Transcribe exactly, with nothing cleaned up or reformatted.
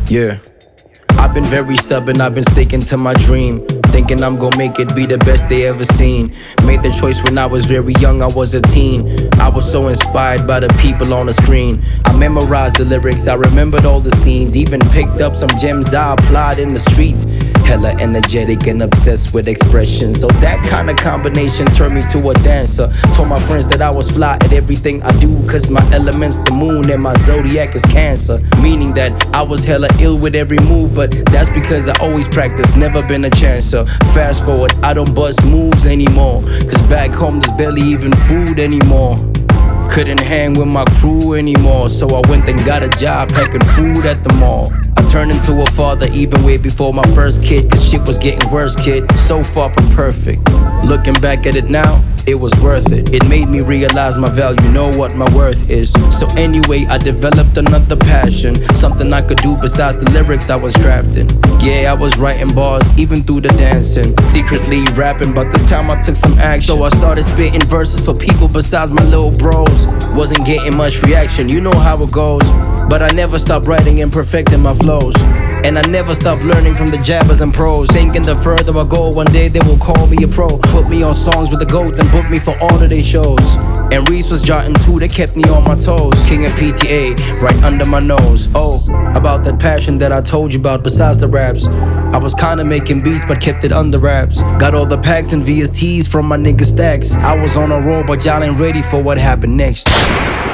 Yeah. I've been very stubborn, I've been sticking to my dream, thinking I'm gonna make it be the best they ever seen. Made the choice when I was very young, I was a teen. I was so inspired by the people on the screen. I memorized the lyrics, I remembered all the scenes, even picked up some gems I applied in the streets. Hella energetic and obsessed with expression, so that kind of combination turned me to a dancer. Told my friends that I was fly at everything I do, cause my element's the moon and my zodiac is Cancer. Meaning that I was hella ill with every move, but that's because I always practiced, never been a chancer. Fast forward, I don't bust moves anymore, cause back home there's barely even food anymore. Couldn't hang with my crew anymore, so I went and got a job packing food at the mall. I turned into a father even way before my first kid, cause shit was getting worse, kid. So far from perfect. Looking back at it now, it was worth it. It made me realize my value, know what my worth is. So anyway, I developed another passion, something I could do besides the lyrics I was drafting. Yeah, I was writing bars even through the dancing, secretly rapping, but this time I took some action. So I started spitting verses for people besides my little bros. Wasn't getting much reaction, you know how it goes, but I never stopped writing and perfecting my flows. And I never stopped learning from the jabbers and pros, thinking the further I go, one day they will call me a pro. Put me on songs with the goats and book me for all of their shows. And Reese was jotting too, they kept me on my toes. King of P T A, right under my nose. Oh, about that passion that I told you about besides the raps, I was kinda making beats but kept it under wraps. Got all the packs and V S Ts from my nigga Stacks. I was on a roll but y'all ain't ready for what happened next.